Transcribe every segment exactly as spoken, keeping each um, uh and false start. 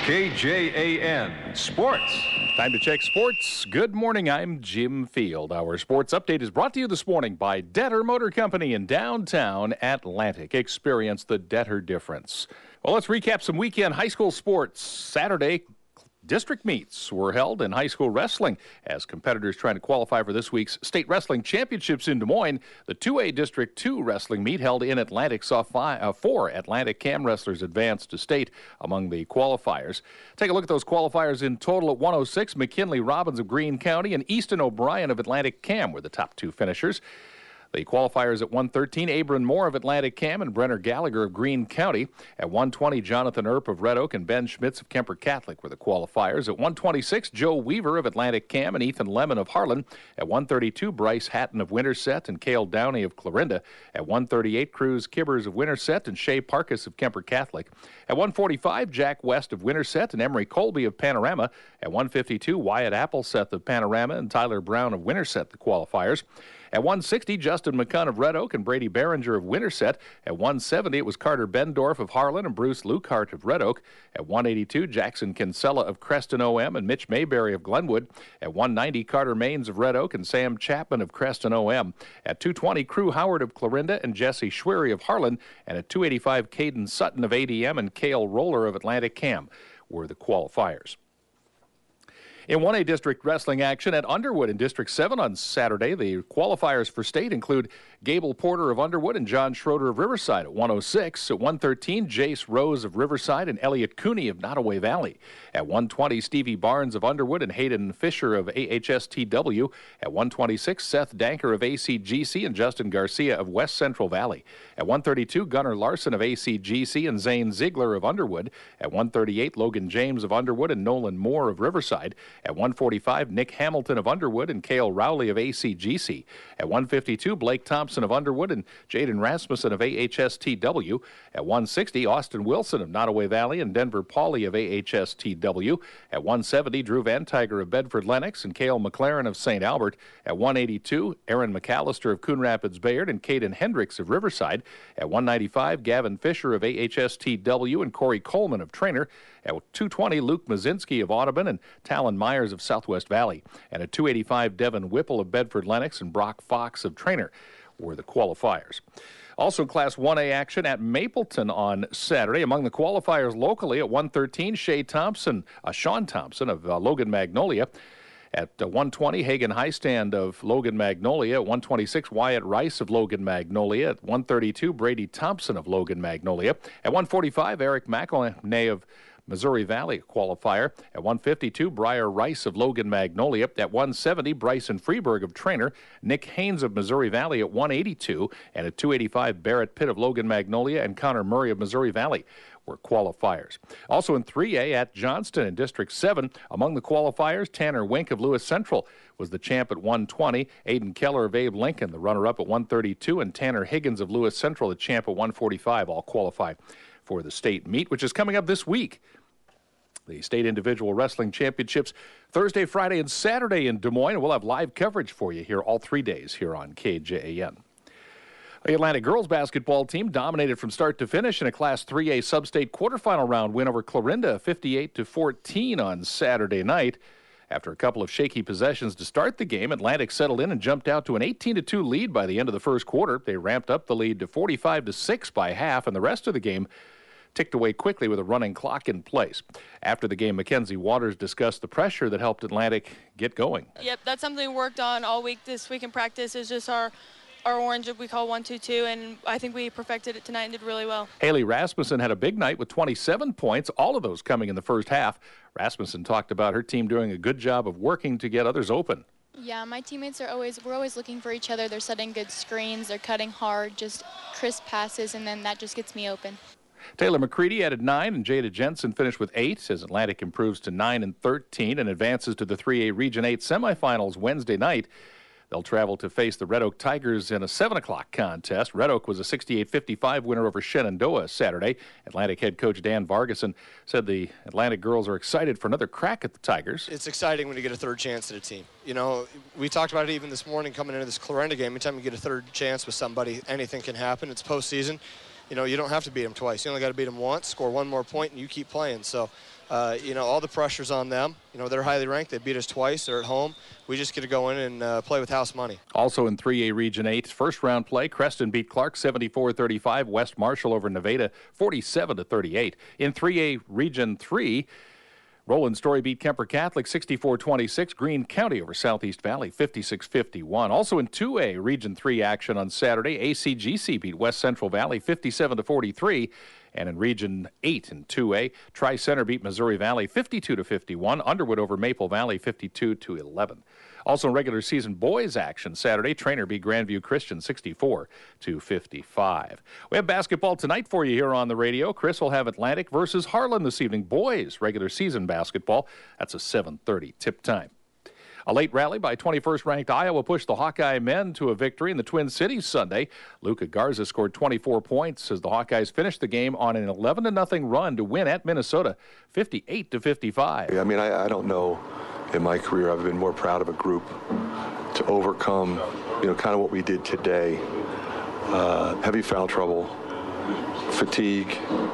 K J A N Sports. Time to check sports. Good morning, I'm Jim Field. Our sports update is brought to you this morning by Detter Motor Company in downtown Atlantic. Experience the Detter difference. Well, let's recap some weekend high school sports. Saturday, district meets were held in high school wrestling as competitors trying to qualify for this week's state wrestling championships in Des Moines. The two A District two wrestling meet held in Atlantic saw five, uh, four Atlantic Cam wrestlers advance to state among the qualifiers. Take a look at those qualifiers in total. At one oh six, McKinley Robbins of Greene County and Easton O'Brien of Atlantic Cam were the top two finishers. The qualifiers at one thirteen, Abram Moore of Atlantic Cam and Brenner Gallagher of Greene County. At one twenty, Jonathan Earp of Red Oak and Ben Schmitz of Kemper Catholic were the qualifiers. At one twenty-six, Joe Weaver of Atlantic Cam and Ethan Lemon of Harlan. At one thirty-two, Bryce Hatton of Winterset and Cale Downey of Clarinda. At one thirty-eight, Cruz Kibbers of Winterset and Shea Parkus of Kemper Catholic. At one forty-five, Jack West of Winterset and Emery Colby of Panorama. At one fifty-two, Wyatt Appleseth of Panorama and Tyler Brown of Winterset, the qualifiers. At one sixty, Justin McCunn of Red Oak and Brady Behringer of Winterset. At one seventy, it was Carter Bendorf of Harlan and Bruce Lukehart of Red Oak. At one eighty-two, Jackson Kinsella of Creston O M and Mitch Mayberry of Glenwood. At one ninety, Carter Maines of Red Oak and Sam Chapman of Creston O M. At two twenty, Crew Howard of Clarinda and Jesse Schwery of Harlan. And at two eighty-five, Caden Sutton of A D M and Cale Roller of Atlantic Cam were the qualifiers. In one A District wrestling action at Underwood in District seven on Saturday, the qualifiers for state include Gable Porter of Underwood and John Schroeder of Riverside. At one oh six, at one thirteen, Jace Rose of Riverside and Elliot Cooney of Nottoway Valley. At one twenty, Stevie Barnes of Underwood and Hayden Fisher of A H S T W. At one twenty-six, Seth Danker of A C G C and Justin Garcia of West Central Valley. At one thirty-two, Gunnar Larson of A C G C and Zane Ziegler of Underwood. At one thirty-eight, Logan James of Underwood and Nolan Moore of Riverside. At one forty-five, Nick Hamilton of Underwood and Cale Rowley of A C G C. At one fifty-two, Blake Thompson of Underwood and Jaden Rasmussen of A H S T W. At one sixty, Austin Wilson of Nottoway Valley and Denver Pauley of A H S T W. At one seventy, Drew Van Tiger of Bedford Lennox and Cale McLaren of Saint Albert. At one eighty-two, Aaron McAllister of Coon Rapids Bayard and Caden Hendricks of Riverside. At one ninety-five, Gavin Fisher of A H S T W and Corey Coleman of Trainer. At two twenty, Luke Mazinski of Audubon and Talon Myers of Southwest Valley. And at two eighty-five, Devin Whipple of Bedford Lennox and Brock Fox of Trainer were the qualifiers. Also Class one A action at Mapleton on Saturday. Among the qualifiers locally at one thirteen, Shea Thompson, uh, Sean Thompson of uh, Logan Magnolia. At uh, one twenty, Hagen Highstand of Logan Magnolia. At one twenty-six, Wyatt Rice of Logan Magnolia. At one thirty-two, Brady Thompson of Logan Magnolia. At one forty-five, Eric McElnay of Missouri Valley qualifier. At one fifty-two, Briar Rice of Logan Magnolia. At one seventy, Bryson Freeberg of Trainer. Nick Haynes of Missouri Valley at one eighty-two. And at two eighty-five, Barrett Pitt of Logan Magnolia and Connor Murray of Missouri Valley were qualifiers. Also in three A at Johnston in District seven, among the qualifiers, Tanner Wink of Lewis Central was the champ at one twenty. Aiden Keller of Abe Lincoln, the runner-up at one thirty-two. And Tanner Higgins of Lewis Central, the champ at one forty-five, all qualify for the state meet, which is coming up this week. The State Individual Wrestling Championships Thursday, Friday, and Saturday in Des Moines. We'll have live coverage for you here all three days here on K J A N. The Atlantic girls basketball team dominated from start to finish in a Class three A sub-state quarterfinal round win over Clarinda, fifty-eight to fourteen on Saturday night. After a couple of shaky possessions to start the game, Atlantic settled in and jumped out to an eighteen to two lead by the end of the first quarter. They ramped up the lead to forty-five to six by half, and the rest of the game ticked away quickly with a running clock in place. After the game, Mackenzie Waters discussed the pressure that helped Atlantic get going. Yep, that's something we worked on all week this week in practice. Is just our our orange we call one two two, and I think we perfected it tonight and did really well. Haley Rasmussen had a big night with twenty-seven points, all of those coming in the first half. Rasmussen talked about her team doing a good job of working to get others open. Yeah, my teammates are always, we're always looking for each other. They're setting good screens, they're cutting hard, just crisp passes, and then that just gets me open. Taylor McCready added nine, and Jada Jensen finished with eight as Atlantic improves to nine and thirteen and advances to the three A Region eight semifinals Wednesday night. They'll travel to face the Red Oak Tigers in a seven o'clock contest. Red Oak was a sixty-eight fifty-five winner over Shenandoah Saturday. Atlantic head coach Dan Vargason said the Atlantic girls are excited for another crack at the Tigers. It's exciting when you get a third chance at a team. You know, we talked about it even this morning coming into this Clarinda game. Anytime you get a third chance with somebody, anything can happen. It's postseason. you know, you don't have to beat them twice. You only got to beat them once, score one more point, and you keep playing. So, uh, you know, all the pressure's on them. You know, they're highly ranked. They beat us twice. They're at home. We just get to go in and uh, play with house money. Also in three A Region eight, first round play, Creston beat Clark seventy-four thirty-five. West Marshall over Nevada forty-seven to thirty-eight. In three A Region three, Roland Story beat Kemper Catholic sixty-four twenty-six. Greene County over Southeast Valley fifty-six fifty-one. Also in two A Region three action on Saturday, A C G C beat West Central Valley fifty-seven to forty-three. And in Region eight in two A, Tri-Center beat Missouri Valley fifty-two to fifty-one. Underwood over Maple Valley fifty-two to eleven. Also in regular season boys action Saturday, Trainer beat Grandview Christian sixty-four to fifty-five. We have basketball tonight for you here on the radio. Chris will have Atlantic versus Harlan this evening. Boys regular season basketball. That's a seven thirty tip time. A late rally by twenty-first ranked Iowa pushed the Hawkeye men to a victory in the Twin Cities Sunday. Luca Garza scored twenty-four points as the Hawkeyes finished the game on an eleven to nothing run to win at Minnesota fifty-eight to fifty-five. I mean, I, I don't know in my career I've been more proud of a group to overcome, you know, kind of what we did today. Uh, heavy foul trouble, fatigue,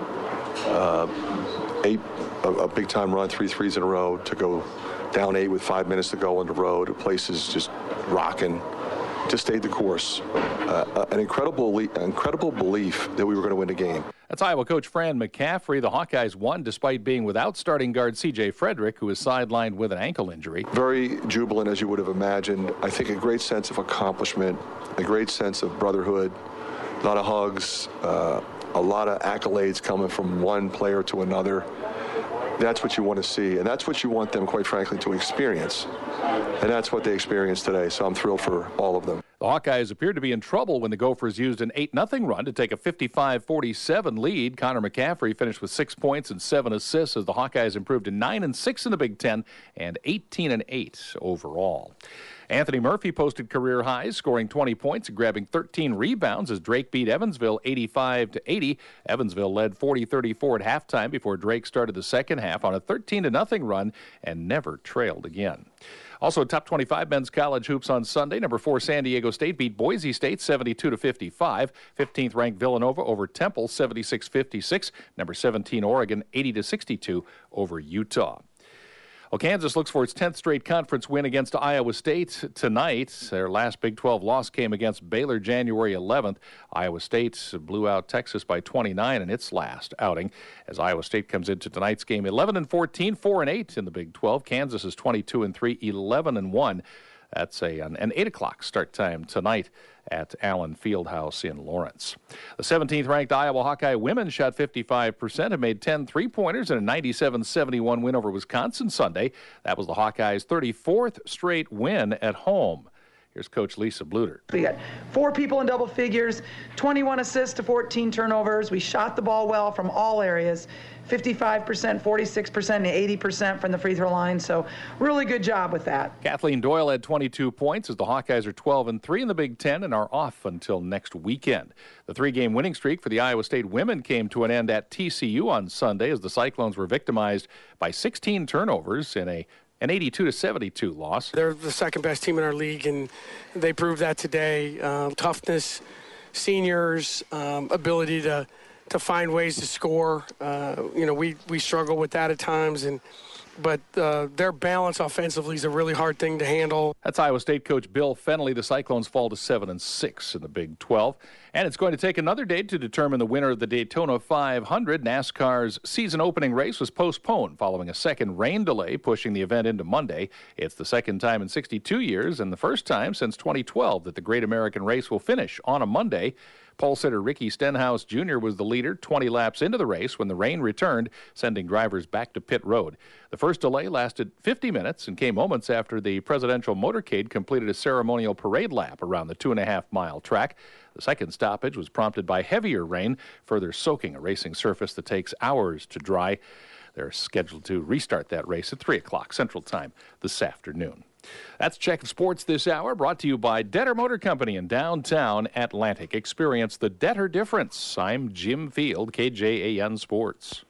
uh, eight, a, a big-time run, three threes in a row to go down eight with five minutes to go on the road. The place is just rocking. Just stayed the course. Uh, an incredible, incredible belief that we were going to win the game. That's Iowa coach Fran McCaffrey. The Hawkeyes won despite being without starting guard C J Frederick, who was sidelined with an ankle injury. Very jubilant, as you would have imagined. I think a great sense of accomplishment, a great sense of brotherhood, a lot of hugs, uh, a lot of accolades coming from one player to another. That's what you want to see, and that's what you want them, quite frankly, to experience. And that's what they experienced today, so I'm thrilled for all of them. The Hawkeyes appeared to be in trouble when the Gophers used an eight nothing run to take a fifty-five forty-seven lead. Connor McCaffrey finished with six points and seven assists as the Hawkeyes improved to nine and six in the Big Ten and eighteen and eight overall. Anthony Murphy posted career highs, scoring twenty points and grabbing thirteen rebounds as Drake beat Evansville eighty-five to eighty. Evansville led forty thirty-four at halftime before Drake started the second half on a thirteen to nothing run and never trailed again. Also, top twenty-five men's college hoops on Sunday. Number four San Diego State beat Boise State seventy-two to fifty-five. fifteenth ranked Villanova over Temple seventy-six fifty-six. Number seventeen Oregon eighty to sixty-two over Utah. Well, Kansas looks for its tenth straight conference win against Iowa State tonight. Their last Big twelve loss came against Baylor January eleventh. Iowa State blew out Texas by twenty-nine in its last outing. As Iowa State comes into tonight's game eleven and fourteen, four and eight in the Big twelve. Kansas is twenty-two and three, eleven and one. That's a, an, an eight o'clock start time tonight at Allen Fieldhouse in Lawrence. The seventeenth ranked Iowa Hawkeye women shot fifty-five percent and made ten three-pointers in a ninety-seven seventy-one win over Wisconsin Sunday. That was the Hawkeyes' thirty-fourth straight win at home. Here's Coach Lisa Bluter. We got four people in double figures, twenty-one assists to fourteen turnovers. We shot the ball well from all areas, fifty-five percent, forty-six percent, and eighty percent from the free throw line. So really good job with that. Kathleen Doyle had twenty-two points as the Hawkeyes are twelve and three in the Big Ten and are off until next weekend. The three-game winning streak for the Iowa State women came to an end at T C U on Sunday as the Cyclones were victimized by sixteen turnovers in a an eighty-two to seventy-two loss. They're the second best team in our league, and they proved that today. Um, toughness, seniors, um, ability to to find ways to score. Uh, you know, we we struggle with that at times, and but uh, their balance offensively is a really hard thing to handle. That's Iowa State coach Bill Fennelly. The Cyclones fall to seven and six in the Big twelve, and it's going to take another day to determine the winner of the Daytona five hundred. NASCAR's season opening race was postponed following a second rain delay, pushing the event into Monday. It's the second time in sixty-two years and the first time since twenty twelve that the Great American Race will finish on a Monday. Pole sitter Ricky Stenhouse Junior was the leader twenty laps into the race when the rain returned, sending drivers back to pit road. The first delay lasted fifty minutes and came moments after the presidential motorcade completed a ceremonial parade lap around the two and a half mile track. The second stoppage was prompted by heavier rain, further soaking a racing surface that takes hours to dry. They're scheduled to restart that race at three o'clock Central Time this afternoon. That's Checkin' Sports this hour, brought to you by Detter Motor Company in downtown Atlantic. Experience the Detter difference. I'm Jim Field, K J A N Sports.